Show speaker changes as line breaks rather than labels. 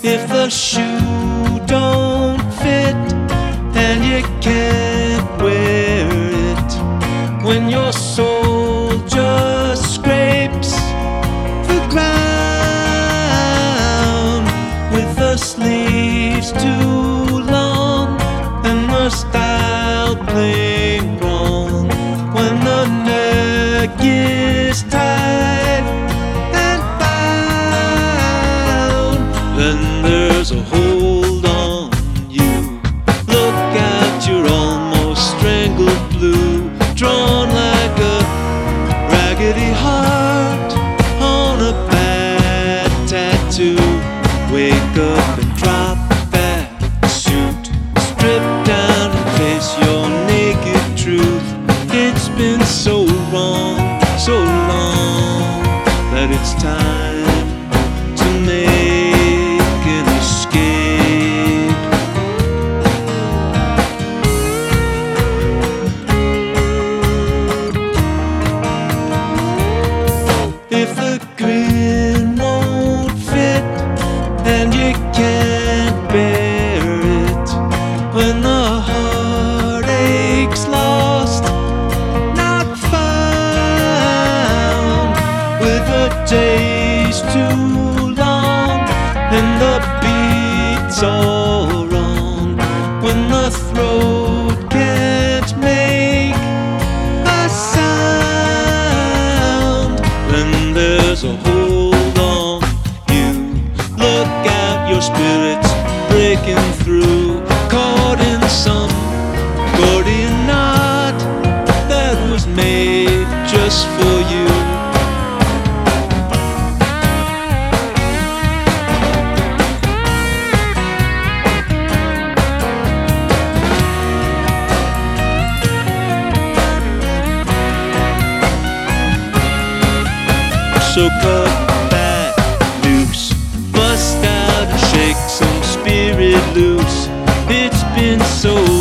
If the shoe don't fit and you can't wear it, when your soul just scrapes the ground with the sleeves too long and the style plain wrong, when the neck is tight and bound, then there's a hold on you. Look out, you're almost strangled blue, drawn like a raggedy heart on a bad tattoo. Wake up and drop that suit, strip down and face your naked truth. It's been so wrong, so long, that it's time to make an escape. If the grin won't fit and you can't bear it, when the heartache's lost, not found, with the days too long and the beats all wrong, when the throat can't make a sound, then there's a hold on you. Look out, your spirit's breaking through, caught in some Gordian knot that was made just for you. So cut that loose, bust out and shake some spirit loose. It's been so